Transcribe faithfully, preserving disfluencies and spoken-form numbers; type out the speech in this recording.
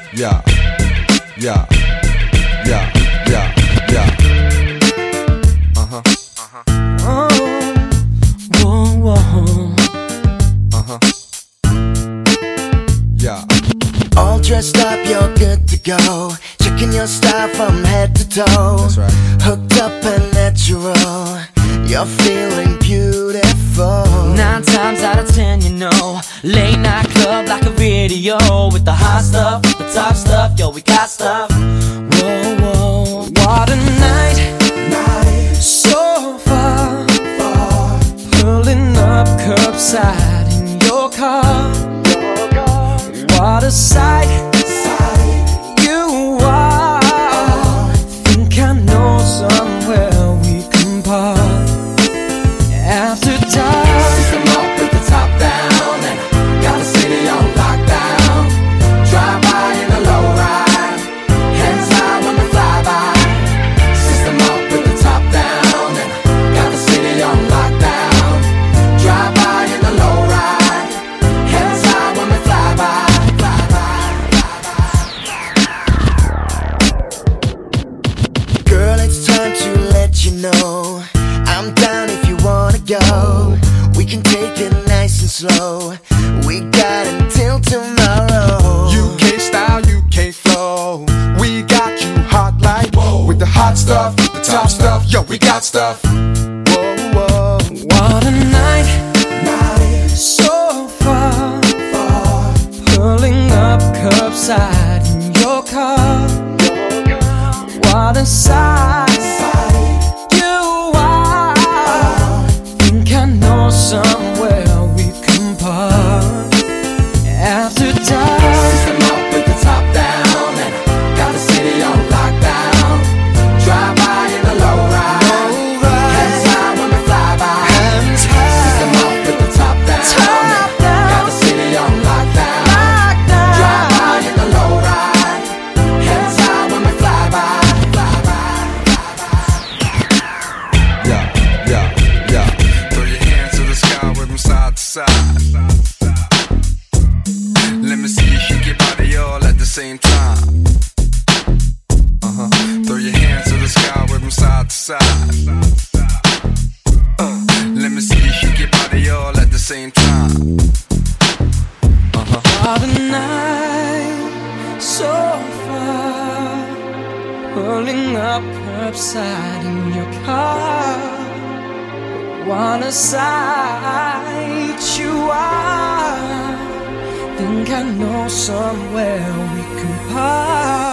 Yeah, yeah, yeah, yeah, yeah. Uh-huh, uh-huh. Oh, whoa, whoa. Uh-huh. Yeah. All dressed up, you're good to go. Checking your style from head to toe. That's right. Hooked up and natural. You're feeling beautiful. Nine times out of ten, you know, late night club like a video with the hot stuff, with the top stuff. Yo, we got stuff. Whoa, whoa, what a night, night. So far, far. Pulling up curbside in your car. Your car. What a sight, sight. You are. Oh. Think I know somewhere we can park. After dark, system up with the top down, and got the city on lockdown. Drive by in a low ride, hands high when we fly by. System up with the top down, and got the city on lockdown. Drive by in a low ride, hands high when we fly by. Fly by. Girl, it's time to let you know I'm down if you wanna go. We can take it nice and slow. We got until tomorrow. U K style, U K flow. We got you hot like whoa. With the hot stuff, with the top stuff. Yo, we got stuff. Whoa, whoa. what a night, night. So far, far. Pulling up curbside in your car. What a sight, you are. Think I know somewhere we can park. After dark, System up with the top down, and got the city on lockdown. Drive by in a low ride, hands high when we fly by. System up with the top down, and got the city on lockdown. Drive by in a low ride, hands high when we fly by. Fly by, fly by. Yeah, yeah, yeah. Throw your hands to the sky with them side to side. Let me see you shake your body all at the same time. Uh-huh. Throw your hands to the sky with them side to side. Uh, let me see you shake your body all at the same time. Uh-huh. what a night. So far, pulling up curbside in your car. What a sight you are. Think I know somewhere we can park.